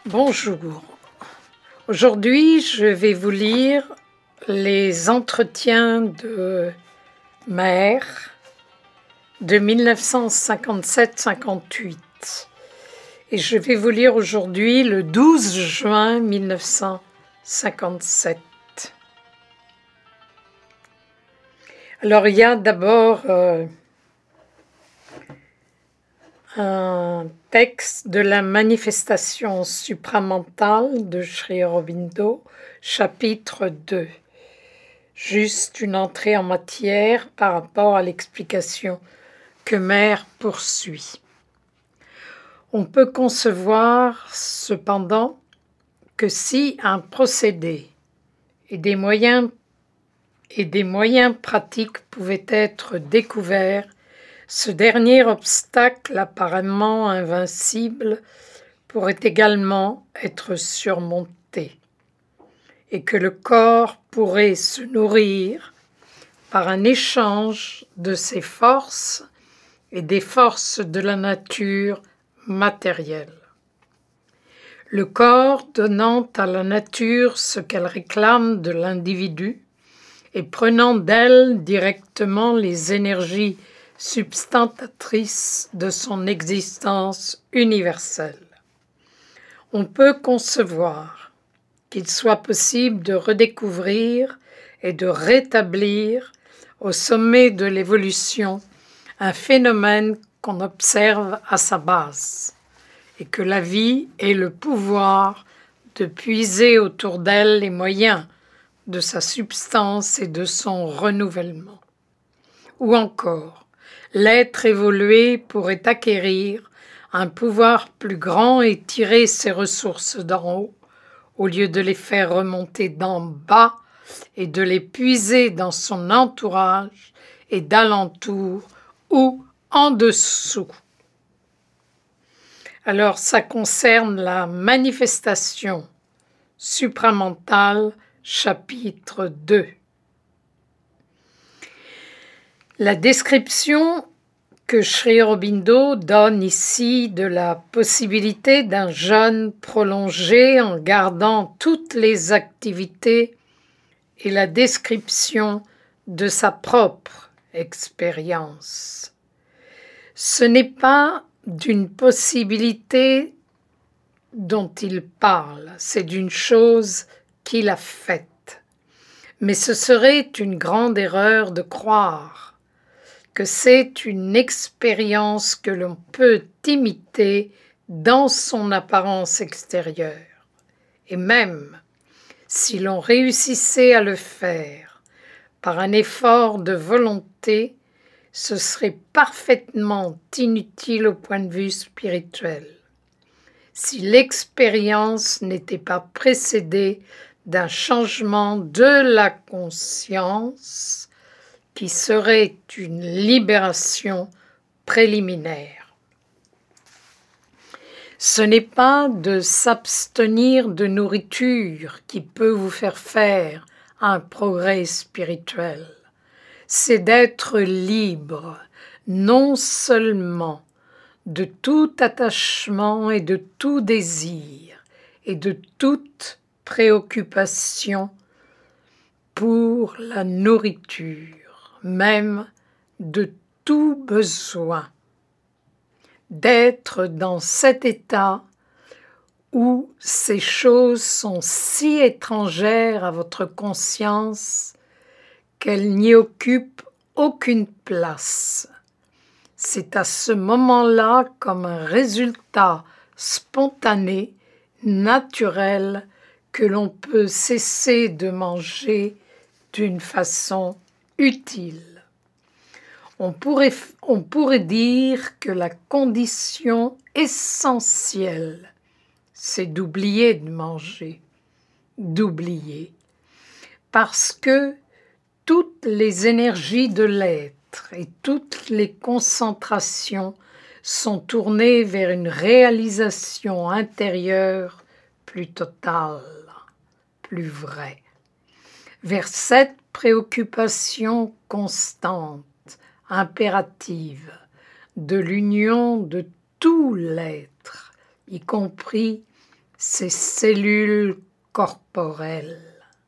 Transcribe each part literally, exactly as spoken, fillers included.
Bonjour. Aujourd'hui, je vais vous lire les entretiens de Mère de mille neuf cent cinquante-sept cinquante-huit. Et je vais vous lire aujourd'hui le douze juin mille neuf cent cinquante-sept. Alors, il y a d'abord euh, un texte de la manifestation supramentale de Sri Aurobindo, chapitre deux. Juste une entrée en matière par rapport à l'explication que Mère poursuit. On peut concevoir cependant que si un procédé et des moyens et des moyens pratiques pouvaient être découverts, ce dernier obstacle apparemment invincible pourrait également être surmonté, et que le corps pourrait se nourrir par un échange de ses forces et des forces de la nature matérielle. Le corps donnant à la nature ce qu'elle réclame de l'individu et prenant d'elle directement les énergies substantatrice de son existence universelle. On peut concevoir qu'il soit possible de redécouvrir et de rétablir au sommet de l'évolution un phénomène qu'on observe à sa base, et que la vie ait le pouvoir de puiser autour d'elle les moyens de sa substance et de son renouvellement. Ou encore, l'être évolué pourrait acquérir un pouvoir plus grand et tirer ses ressources d'en haut, au lieu de les faire remonter d'en bas et de les puiser dans son entourage et d'alentour ou en dessous. Alors ça concerne la manifestation supramentale, chapitre deux. La description que Sri Aurobindo donne ici de la possibilité d'un jeûne prolongé en gardant toutes les activités est la description de sa propre expérience. Ce n'est pas d'une possibilité dont il parle, c'est d'une chose qu'il a faite. Mais ce serait une grande erreur de croire que c'est une expérience que l'on peut imiter dans son apparence extérieure. Et même si l'on réussissait à le faire par un effort de volonté, ce serait parfaitement inutile au point de vue spirituel, si l'expérience n'était pas précédée d'un changement de la conscience qui serait une libération préliminaire. Ce n'est pas de s'abstenir de nourriture qui peut vous faire faire un progrès spirituel, c'est d'être libre, non seulement de tout attachement et de tout désir et de toute préoccupation pour la nourriture, même de tout besoin, d'être dans cet état où ces choses sont si étrangères à votre conscience qu'elles n'y occupent aucune place. C'est à ce moment-là, comme un résultat spontané, naturel, que l'on peut cesser de manger d'une façon utile. On pourrait, on pourrait dire que la condition essentielle, c'est d'oublier de manger, d'oublier, parce que toutes les énergies de l'être et toutes les concentrations sont tournées vers une réalisation intérieure plus totale, plus vraie, vers cette préoccupation constante, impérative, de l'union de tout l'être, y compris ses cellules corporelles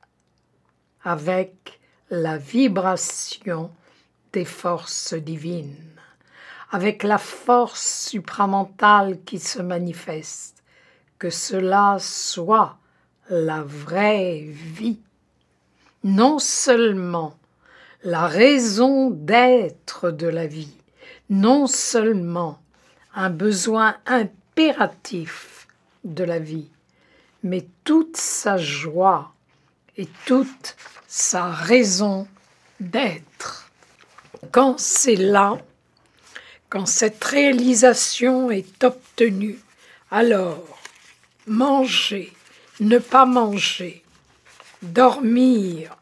avec la vibration des forces divines, avec la force supramentale qui se manifeste, que cela soit la vraie vie, non seulement la raison d'être de la vie, non seulement un besoin impératif de la vie, mais toute sa joie et toute sa raison d'être. Quand c'est là, quand cette réalisation est obtenue, alors manger, ne pas manger, dormir,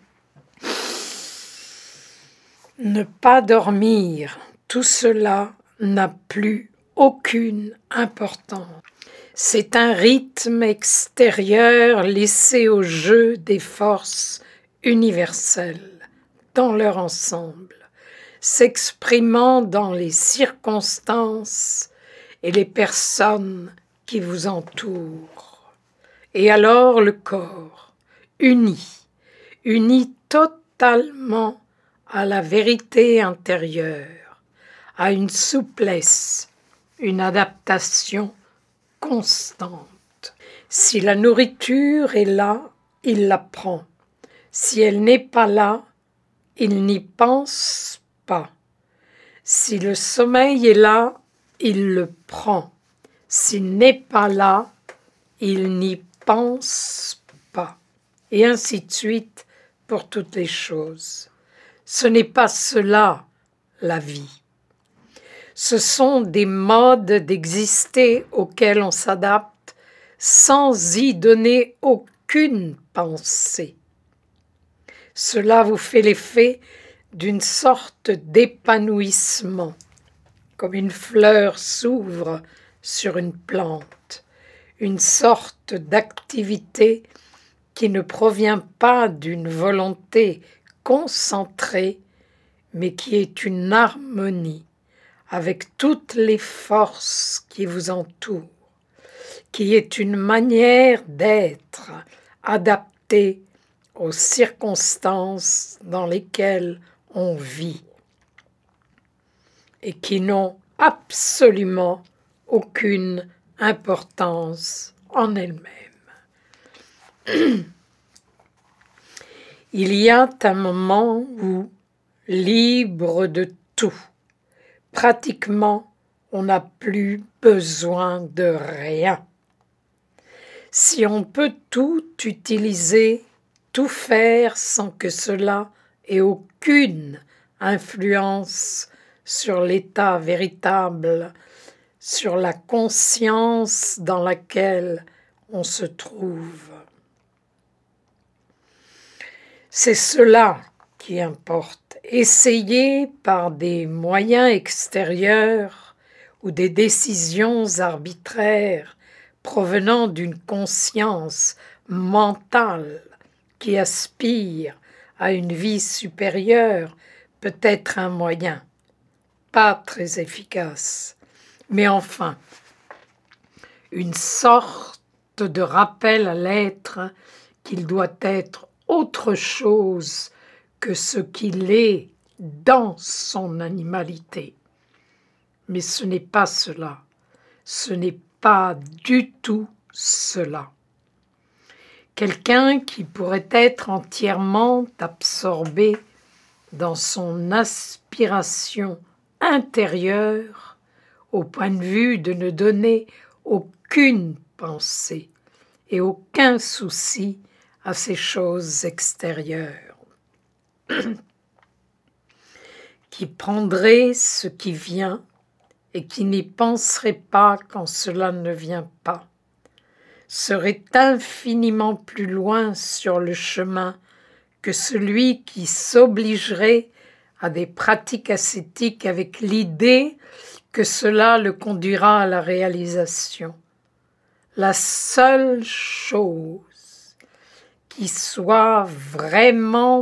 ne pas dormir, tout cela n'a plus aucune importance. C'est un rythme extérieur laissé au jeu des forces universelles dans leur ensemble, s'exprimant dans les circonstances et les personnes qui vous entourent. Et alors le corps, uni, uni totalement à la vérité intérieure, à une souplesse, une adaptation constante. Si la nourriture est là, il la prend. Si elle n'est pas là, il n'y pense pas. Si le sommeil est là, il le prend. S'il n'est pas là, il n'y pense pas. Et ainsi de suite pour toutes les choses. Ce n'est pas cela, la vie. Ce sont des modes d'exister auxquels on s'adapte sans y donner aucune pensée. Cela vous fait l'effet d'une sorte d'épanouissement, comme une fleur s'ouvre sur une plante, une sorte d'activité qui ne provient pas d'une volonté concentrée, mais qui est une harmonie avec toutes les forces qui vous entourent, qui est une manière d'être adaptée aux circonstances dans lesquelles on vit et qui n'ont absolument aucune importance en elles-mêmes. Il y a un moment où, libre de tout, pratiquement, on n'a plus besoin de rien. Si on peut tout utiliser, tout faire sans que cela ait aucune influence sur l'état véritable, sur la conscience dans laquelle on se trouve. C'est cela qui importe. Essayer par des moyens extérieurs ou des décisions arbitraires provenant d'une conscience mentale qui aspire à une vie supérieure peut être un moyen, pas très efficace, mais enfin, une sorte de rappel à l'être qu'il doit être autre chose que ce qu'il est dans son animalité. Mais ce n'est pas cela, ce n'est pas du tout cela. Quelqu'un qui pourrait être entièrement absorbé dans son aspiration intérieure au point de vue de ne donner aucune pensée et aucun souci à ces choses extérieures, qui prendrait ce qui vient et qui n'y penserait pas quand cela ne vient pas, serait infiniment plus loin sur le chemin que celui qui s'obligerait à des pratiques ascétiques avec l'idée que cela le conduira à la réalisation. La seule chose qui soit vraiment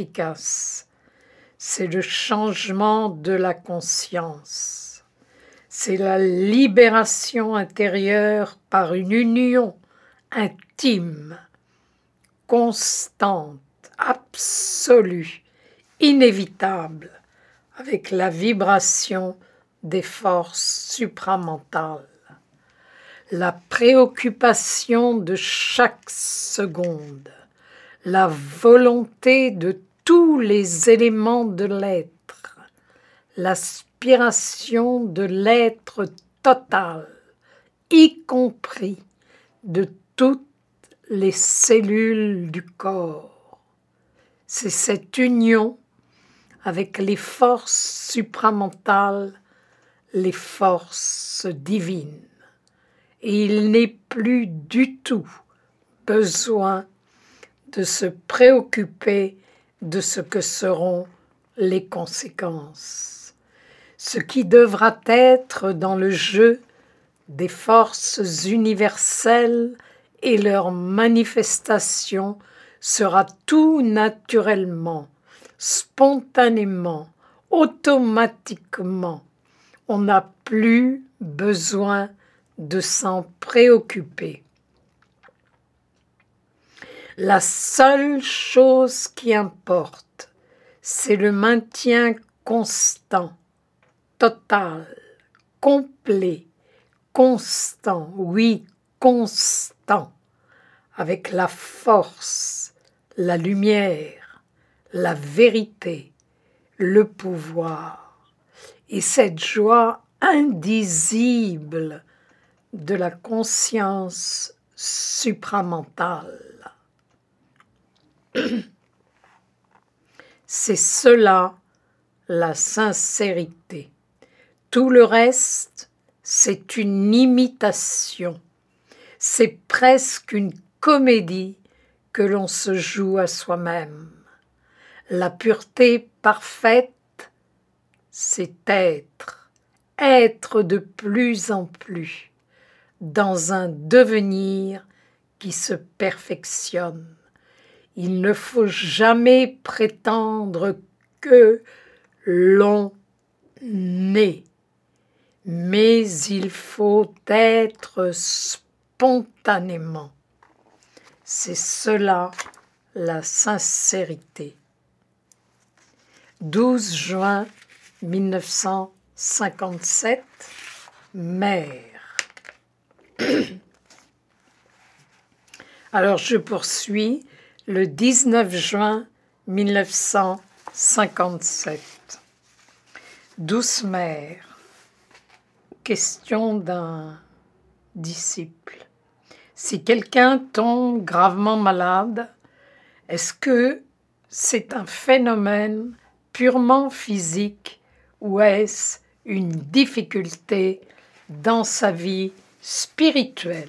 efficace, c'est le changement de la conscience. c'est la libération intérieure par une union intime, constante, absolue, inévitable, avec la vibration des forces supramentales. La préoccupation de chaque seconde, la volonté de tous les éléments de l'être, l'aspiration de l'être total, y compris de toutes les cellules du corps. C'est cette union avec les forces supramentales, les forces divines. Et il n'est plus du tout besoin de se préoccuper de ce que seront les conséquences. Ce qui devra être dans le jeu des forces universelles et leur manifestation sera tout naturellement, spontanément, automatiquement. On n'a plus besoin de s'en préoccuper. La seule chose qui importe, c'est le maintien constant, total, complet, constant, oui, constant, avec la force, la lumière, la vérité, le pouvoir, et cette joie indisible de la conscience supramentale. C'est cela la sincérité. Tout le reste, c'est une imitation. C'est presque une comédie que l'on se joue à soi-même. La pureté parfaite, c'est être, être de plus en plus dans un devenir qui se perfectionne. Il ne faut jamais prétendre que l'on est, mais il faut être spontanément. C'est cela la sincérité. douze juin mille neuf cent cinquante-sept, Mère. Alors je poursuis. Le dix-neuf juin mille neuf cent cinquante-sept. Douce Mère, question d'un disciple. Si quelqu'un tombe gravement malade, est-ce que c'est un phénomène purement physique ou est-ce une difficulté dans sa vie spirituelle?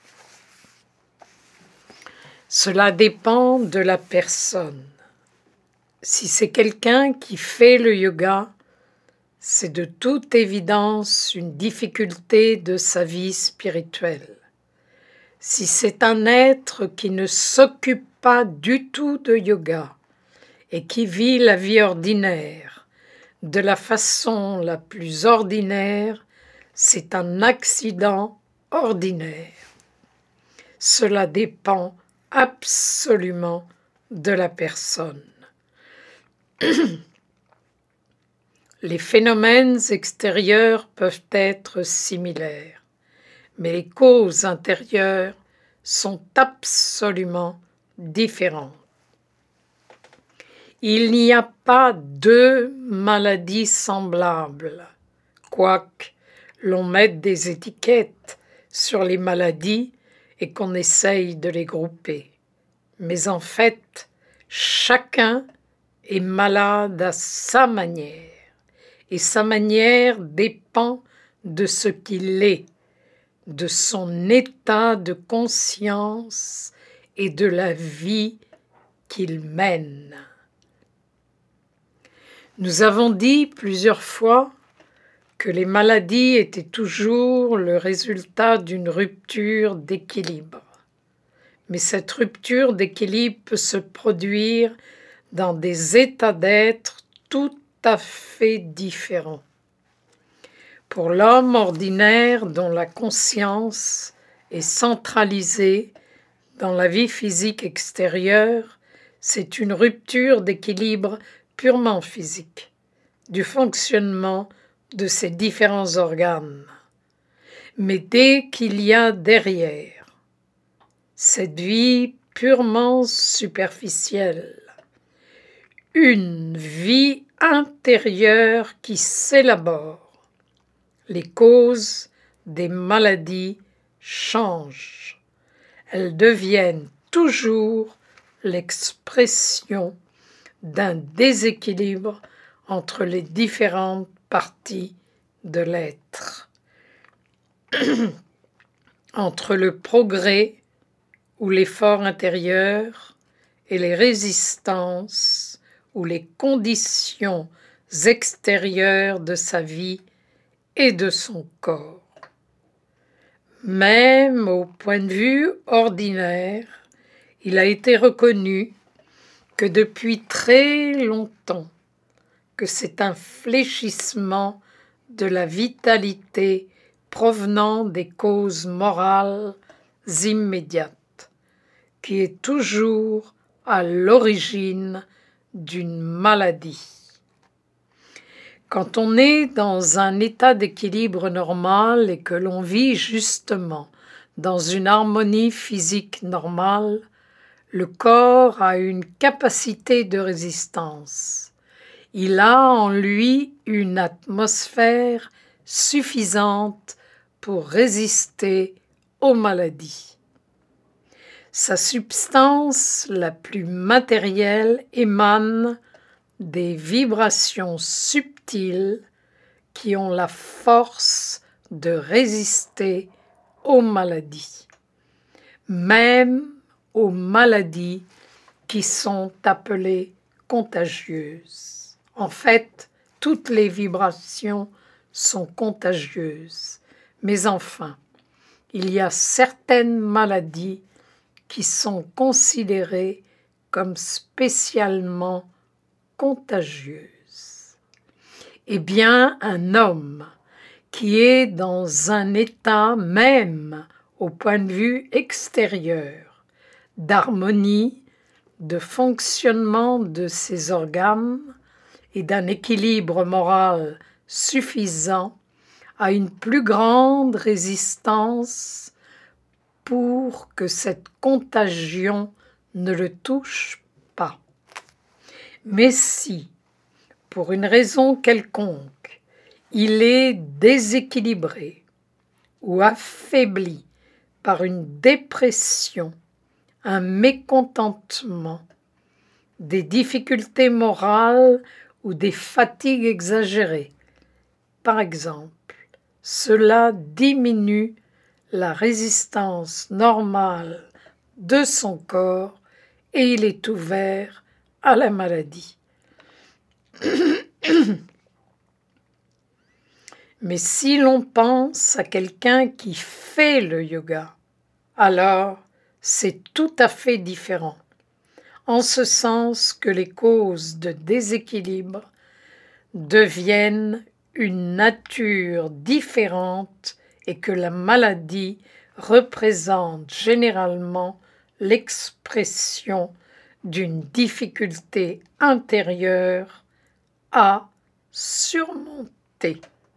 Cela dépend de la personne. Si c'est quelqu'un qui fait le yoga, c'est de toute évidence une difficulté de sa vie spirituelle. Si c'est un être qui ne s'occupe pas du tout de yoga et qui vit la vie ordinaire de la façon la plus ordinaire, c'est un accident ordinaire. Cela dépend absolument de la personne. Les phénomènes extérieurs peuvent être similaires, mais les causes intérieures sont absolument différentes. Il n'y a pas deux maladies semblables, quoique l'on mette des étiquettes sur les maladies et qu'on essaye de les grouper. Mais en fait, chacun est malade à sa manière, et sa manière dépend de ce qu'il est, de son état de conscience et de la vie qu'il mène. Nous avons dit plusieurs fois que les maladies étaient toujours le résultat d'une rupture d'équilibre. Mais cette rupture d'équilibre peut se produire dans des états d'être tout à fait différents. Pour l'homme ordinaire dont la conscience est centralisée dans la vie physique extérieure, c'est une rupture d'équilibre purement physique du fonctionnement de ces différents organes. Mais dès qu'il y a derrière cette vie purement superficielle, une vie intérieure qui s'élabore, les causes des maladies changent. Elles deviennent toujours l'expression d'un déséquilibre entre les différentes parties de l'être, entre le progrès ou l'effort intérieur et les résistances ou les conditions extérieures de sa vie et de son corps. Même au point de vue ordinaire, il a été reconnu que depuis très longtemps, que c'est un fléchissement de la vitalité provenant des causes morales immédiates, qui est toujours à l'origine d'une maladie. Quand on est dans un état d'équilibre normal et que l'on vit justement dans une harmonie physique normale, le corps a une capacité de résistance. Il a en lui une atmosphère suffisante pour résister aux maladies. Sa substance la plus matérielle émane des vibrations subtiles qui ont la force de résister aux maladies, même aux maladies qui sont appelées contagieuses. En fait, toutes les vibrations sont contagieuses, mais enfin, il y a certaines maladies qui sont considérées comme spécialement contagieuse. Eh bien, un homme qui est dans un état même au point de vue extérieur, d'harmonie, de fonctionnement de ses organes et d'un équilibre moral suffisant, a une plus grande résistance pour que cette contagion ne le touche pas. Mais si, pour une raison quelconque, il est déséquilibré ou affaibli par une dépression, un mécontentement, des difficultés morales ou des fatigues exagérées, par exemple, cela diminue la résistance normale de son corps et il est ouvert à la maladie. Mais si l'on pense à quelqu'un qui fait le yoga, alors c'est tout à fait différent, en ce sens que les causes de déséquilibre deviennent une nature différente et que la maladie représente généralement l'expression d'une difficulté intérieure à surmonter.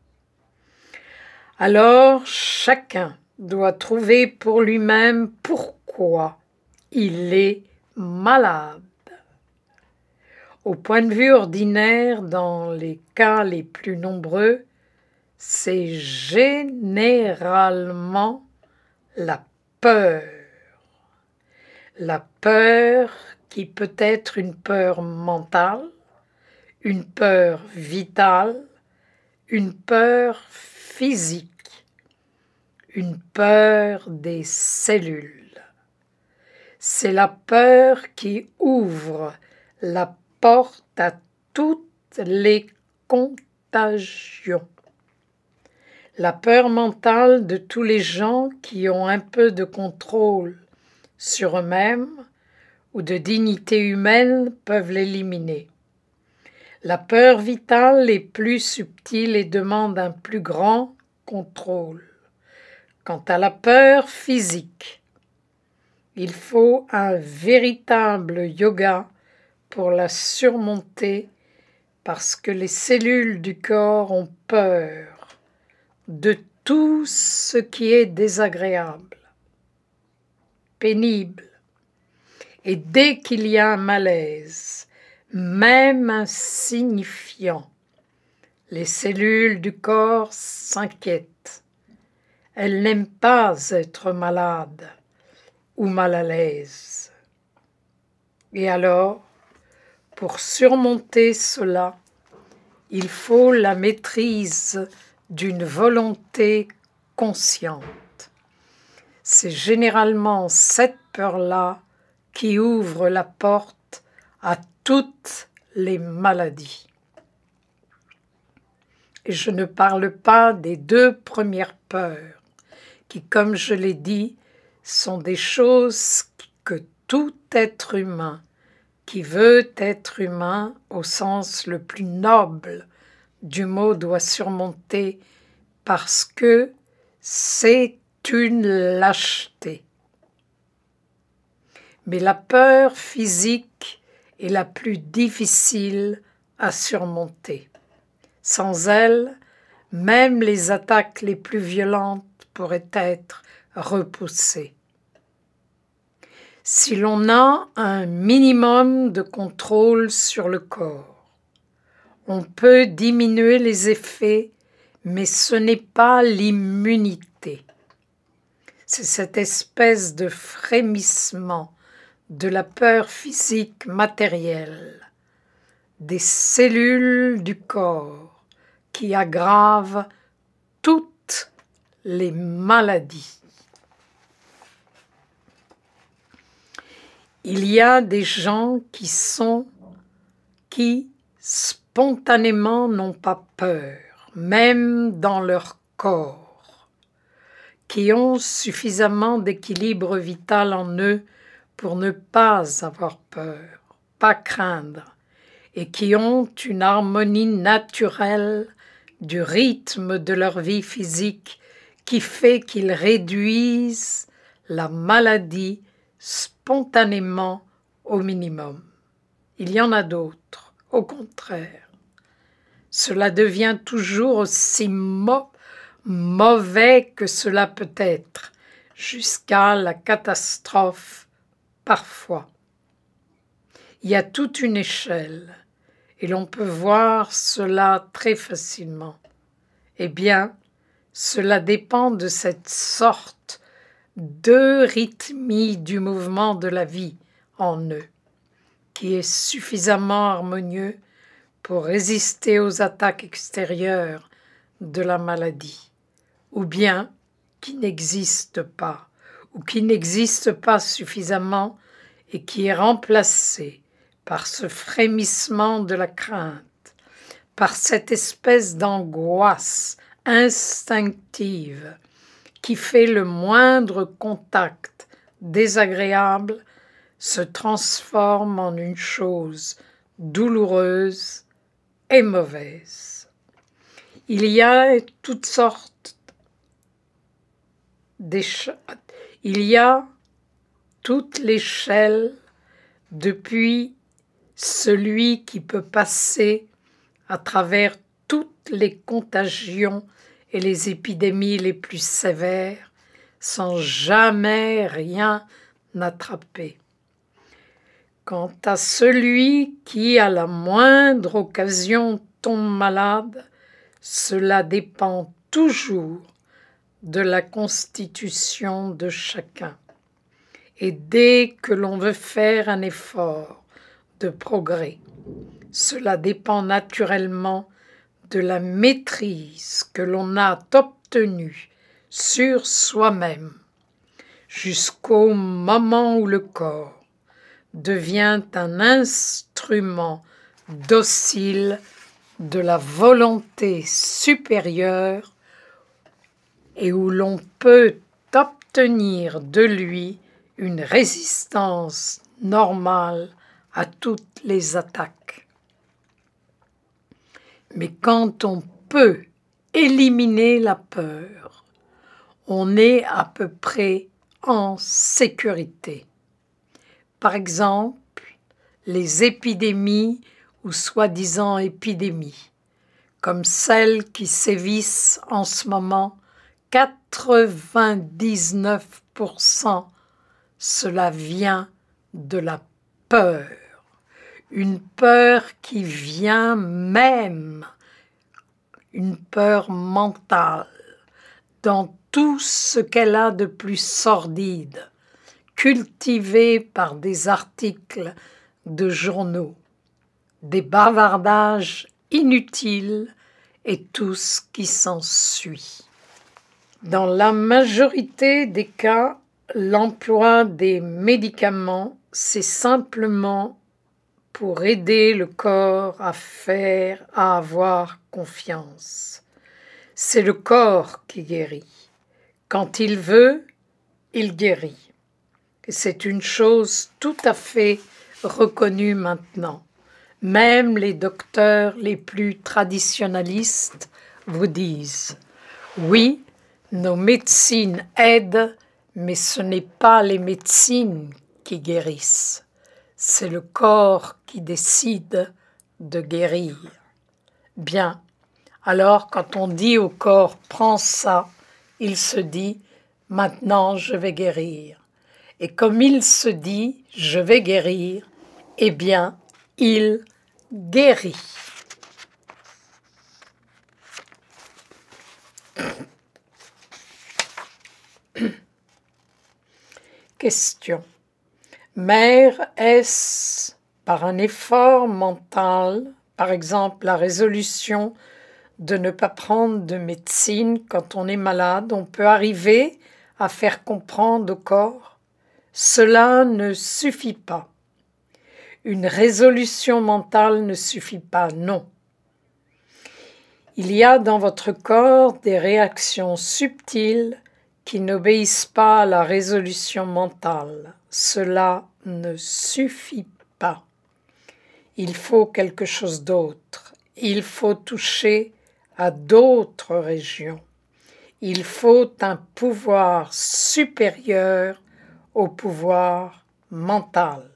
Alors, chacun doit trouver pour lui-même pourquoi il est malade. Au point de vue ordinaire, dans les cas les plus nombreux, c'est généralement la peur. La peur qui peut être une peur mentale, une peur vitale, une peur physique, une peur des cellules. C'est la peur qui ouvre la porte à toutes les contagions. La peur mentale de tous les gens qui ont un peu de contrôle sur eux-mêmes ou de dignité humaine peuvent l'éliminer. La peur vitale est plus subtile et demande un plus grand contrôle. Quant à la peur physique, il faut un véritable yoga pour la surmonter parce que les cellules du corps ont peur de tout ce qui est désagréable, pénible. Et dès qu'il y a un malaise, même insignifiant, les cellules du corps s'inquiètent. Elles n'aiment pas être malades ou mal à l'aise. Et alors, pour surmonter cela, il faut la maîtrise d'une volonté consciente. C'est généralement cette peur-là qui ouvre la porte à toutes les maladies. Et je ne parle pas des deux premières peurs, qui, comme je l'ai dit, sont des choses que tout être humain, qui veut être humain au sens le plus noble du mot, doit surmonter parce que c'est une lâcheté. Mais la peur physique est la plus difficile à surmonter. Sans elle, même les attaques les plus violentes pourraient être repoussées. Si l'on a un minimum de contrôle sur le corps, on peut diminuer les effets, mais ce n'est pas l'immunité. C'est cette espèce de frémissement de la peur physique matérielle, des cellules du corps qui aggravent toutes les maladies. Il y a des gens qui sont, qui spontanément n'ont pas peur, même dans leur corps, qui ont suffisamment d'équilibre vital en eux pour ne pas avoir peur, pas craindre, et qui ont une harmonie naturelle du rythme de leur vie physique qui fait qu'ils réduisent la maladie spontanément au minimum. Il y en a d'autres, au contraire. Cela devient toujours aussi mo- mauvais que cela peut être, jusqu'à la catastrophe parfois. Il y a toute une échelle, et l'on peut voir cela très facilement. Eh bien, cela dépend de cette sorte d'eurythmie du mouvement de la vie en eux, qui est suffisamment harmonieux pour résister aux attaques extérieures de la maladie, ou bien qui n'existe pas, ou qui n'existe pas suffisamment et qui est remplacé par ce frémissement de la crainte, par cette espèce d'angoisse instinctive qui fait le moindre contact désagréable se transforme en une chose douloureuse et mauvaise. Il y a toutes sortes d'échelles. Il y a toute l'échelle depuis celui qui peut passer à travers toutes les contagions et les épidémies les plus sévères sans jamais rien attraper. Quant à celui qui, à la moindre occasion, tombe malade, cela dépend toujours de la constitution de chacun. Et dès que l'on veut faire un effort de progrès, cela dépend naturellement de la maîtrise que l'on a obtenue sur soi-même, jusqu'au moment où le corps devient un instrument docile de la volonté supérieure et où l'on peut obtenir de lui une résistance normale à toutes les attaques. Mais quand on peut éliminer la peur, on est à peu près en sécurité. Par exemple, les épidémies ou soi-disant épidémies, comme celles qui sévissent en ce moment, quatre-vingt-dix-neuf pour cent, cela vient de la peur. Une peur qui vient même, une peur mentale, dans tout ce qu'elle a de plus sordide, cultivée par des articles de journaux, des bavardages inutiles et tout ce qui s'ensuit. Dans la majorité des cas, l'emploi des médicaments, c'est simplement pour aider le corps à faire, à avoir confiance. C'est le corps qui guérit. Quand il veut, il guérit. Et c'est une chose tout à fait reconnue maintenant. Même les docteurs les plus traditionnalistes vous disent « Oui, nos médecines aident, mais ce n'est pas les médecines qui guérissent. C'est le corps qui décide de guérir. » Bien, alors quand on dit au corps « prends ça », il se dit « maintenant je vais guérir ». Et comme il se dit « je vais guérir », eh bien, il guérit. Question. Mère, est-ce par un effort mental, par exemple la résolution de ne pas prendre de médecine quand on est malade, on peut arriver à faire comprendre au corps? Cela ne suffit pas. Une résolution mentale ne suffit pas, non. Il y a dans votre corps des réactions subtiles qui n'obéissent pas à la résolution mentale. Cela ne suffit pas. Il faut quelque chose d'autre. Il faut toucher à d'autres régions. Il faut un pouvoir supérieur au pouvoir mental.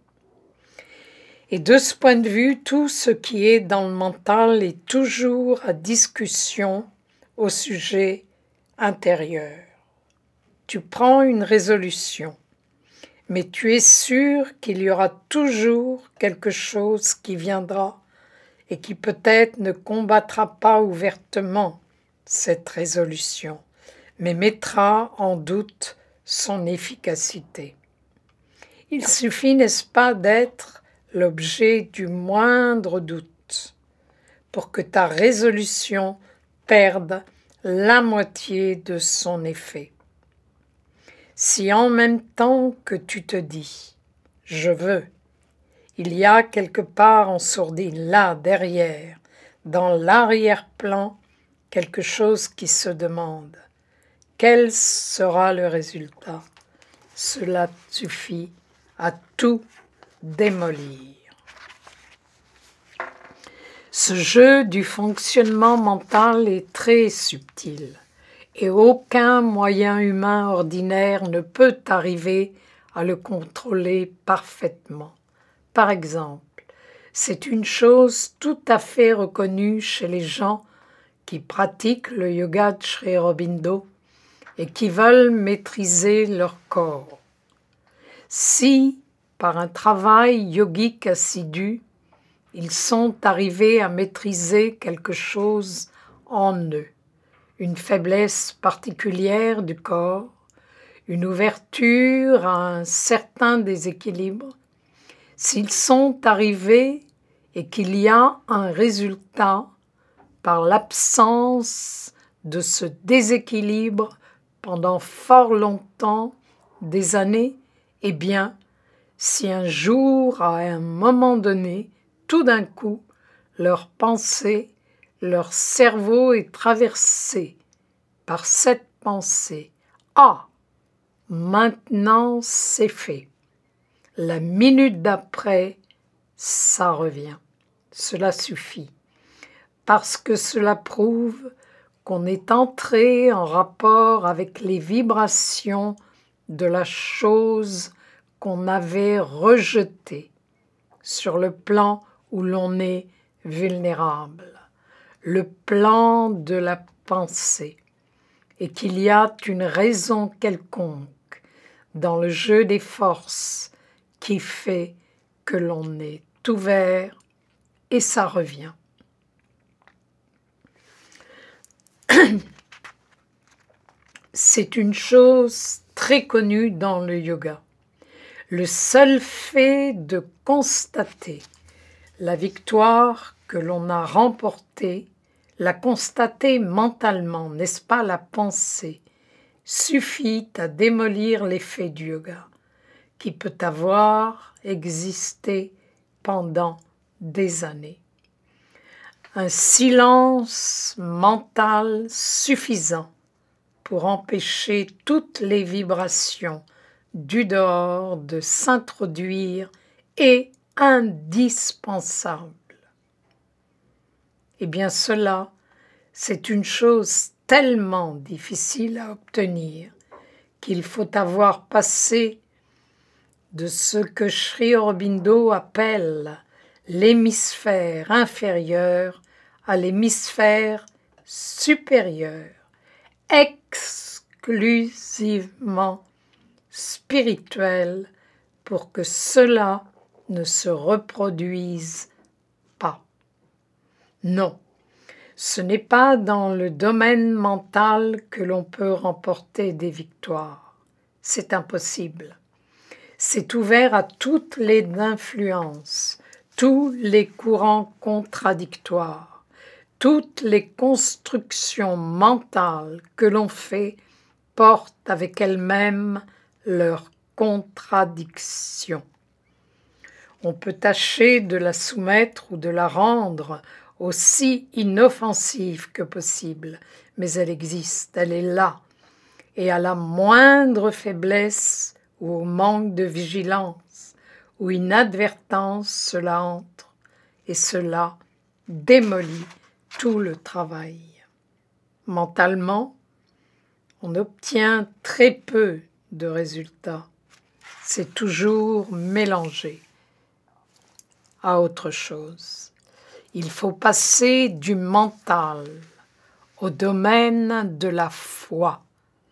Et de ce point de vue, tout ce qui est dans le mental est toujours à discussion au sujet intérieur. Tu prends une résolution, mais tu es sûr qu'il y aura toujours quelque chose qui viendra et qui peut-être ne combattra pas ouvertement cette résolution, mais mettra en doute son efficacité. Il suffit, n'est-ce pas, d'être l'objet du moindre doute pour que ta résolution perde la moitié de son effet. Si en même temps que tu te dis « je veux », il y a quelque part en sourdine, là, derrière, dans l'arrière-plan, quelque chose qui se demande « quel sera le résultat ?» Cela suffit à tout démolir. Ce jeu du fonctionnement mental est très subtil et aucun moyen humain ordinaire ne peut arriver à le contrôler parfaitement. Par exemple, c'est une chose tout à fait reconnue chez les gens qui pratiquent le yoga de Sri Aurobindo et qui veulent maîtriser leur corps. Si, par un travail yogique assidu, ils sont arrivés à maîtriser quelque chose en eux, une faiblesse particulière du corps, une ouverture à un certain déséquilibre, s'ils sont arrivés et qu'il y a un résultat par l'absence de ce déséquilibre pendant fort longtemps, des années, eh bien, si un jour, à un moment donné, tout d'un coup, leur pensée, leur cerveau est traversé par cette pensée. Ah, maintenant c'est fait. La minute d'après, ça revient. Cela suffit. parce que cela prouve qu'on est entré en rapport avec les vibrations de la chose qu'on avait rejetée sur le plan où l'on est vulnérable, le plan de la pensée, et qu'il y a une raison quelconque dans le jeu des forces qui fait que l'on est ouvert et ça revient. C'est une chose très connue dans le yoga. Le seul fait de constater la victoire que l'on a remportée, la constater mentalement, n'est-ce pas la pensée, suffit à démolir l'effet du yoga, qui peut avoir existé pendant des années. Un silence mental suffisant pour empêcher toutes les vibrations du dehors de s'introduire est indispensable. Eh bien cela, c'est une chose tellement difficile à obtenir qu'il faut avoir passé de ce que Sri Aurobindo appelle l'hémisphère inférieur à l'hémisphère supérieur, exclusivement spirituel, pour que cela ne se reproduise pas. Non, ce n'est pas dans le domaine mental que l'on peut remporter des victoires. C'est impossible. C'est ouvert à toutes les influences, tous les courants contradictoires, toutes les constructions mentales que l'on fait portent avec elles-mêmes leurs contradictions. On peut tâcher de la soumettre ou de la rendre aussi inoffensive que possible, mais elle existe, elle est là, et à la moindre faiblesse ou au manque de vigilance ou inadvertance, cela entre et cela démolit tout le travail. Mentalement, on obtient très peu de résultats. C'est toujours mélangé à autre chose. Il faut passer du mental au domaine de la foi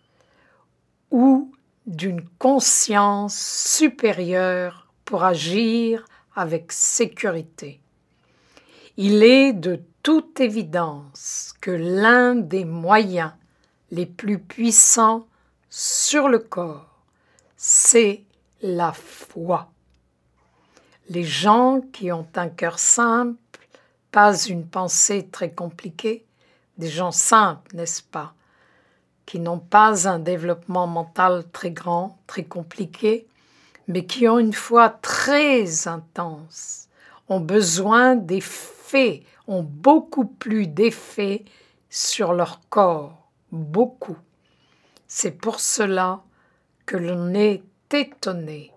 ou d'une conscience supérieure pour agir avec sécurité. Il est de toute évidence que l'un des moyens les plus puissants sur le corps, c'est la foi. Les gens qui ont un cœur simple, pas une pensée très compliquée, des gens simples, n'est-ce pas, qui n'ont pas un développement mental très grand, très compliqué, mais qui ont une foi très intense, ont besoin d'effets, ont beaucoup plus d'effets sur leur corps, beaucoup. C'est pour cela que l'on est étonné.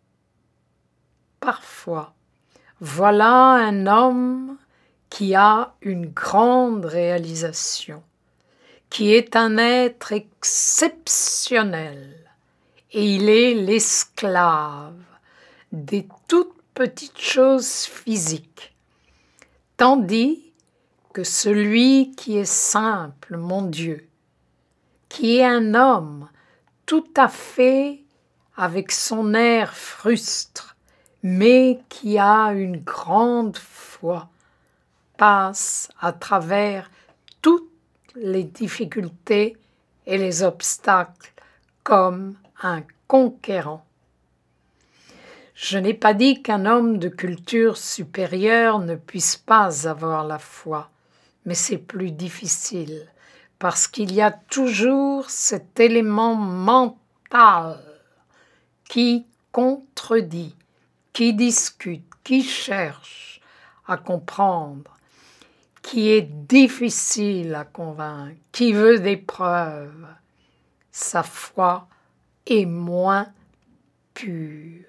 Parfois, voilà un homme qui a une grande réalisation, qui est un être exceptionnel, et il est l'esclave des toutes petites choses physiques, tandis que celui qui est simple, mon Dieu, qui est un homme tout à fait avec son air frustre, mais qui a une grande foi, passe à travers toutes les difficultés et les obstacles comme un conquérant. Je n'ai pas dit qu'un homme de culture supérieure ne puisse pas avoir la foi, mais c'est plus difficile, parce qu'il y a toujours cet élément mental qui contredit, qui discute, qui cherche à comprendre, qui est difficile à convaincre, qui veut des preuves. Sa foi est moins pure.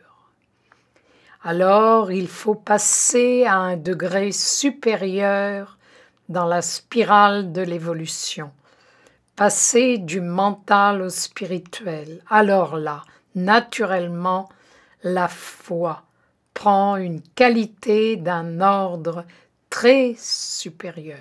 Alors il faut passer à un degré supérieur dans la spirale de l'évolution, passer du mental au spirituel. Alors là, naturellement, la foi prend une qualité d'un ordre très supérieur.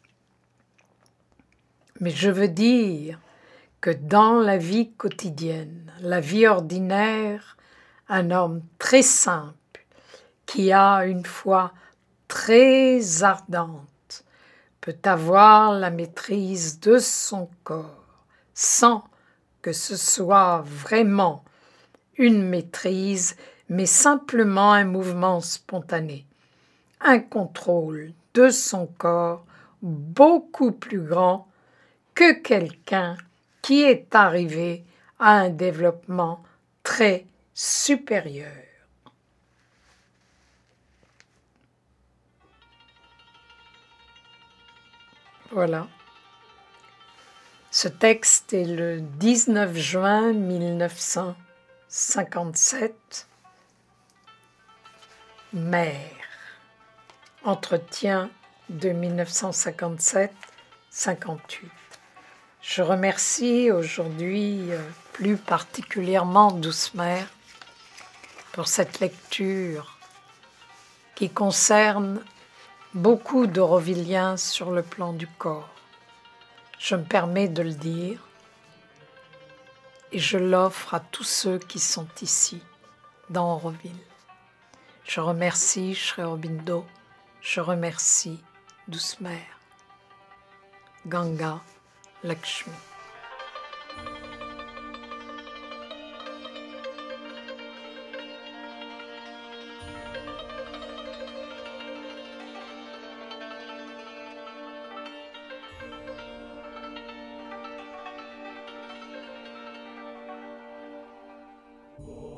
Mais je veux dire que dans la vie quotidienne, la vie ordinaire, un homme très simple, qui a une foi très ardente, peut avoir la maîtrise de son corps, sans que ce soit vraiment une maîtrise, mais simplement un mouvement spontané, un contrôle de son corps beaucoup plus grand que quelqu'un qui est arrivé à un développement très supérieur. Voilà. Ce texte est le dix-neuf juin mille neuf cent cinquante-sept. Mère. Entretien de mille neuf cent cinquante-sept à cinquante-huit. Je remercie aujourd'hui euh, plus particulièrement Douce Mère pour cette lecture qui concerne beaucoup d'Aurovilliens sur le plan du corps. Je me permets de le dire et je l'offre à tous ceux qui sont ici, dans Auroville. Je remercie Sri Aurobindo, je remercie Douce Mère, Ganga Lakshmi. Oh.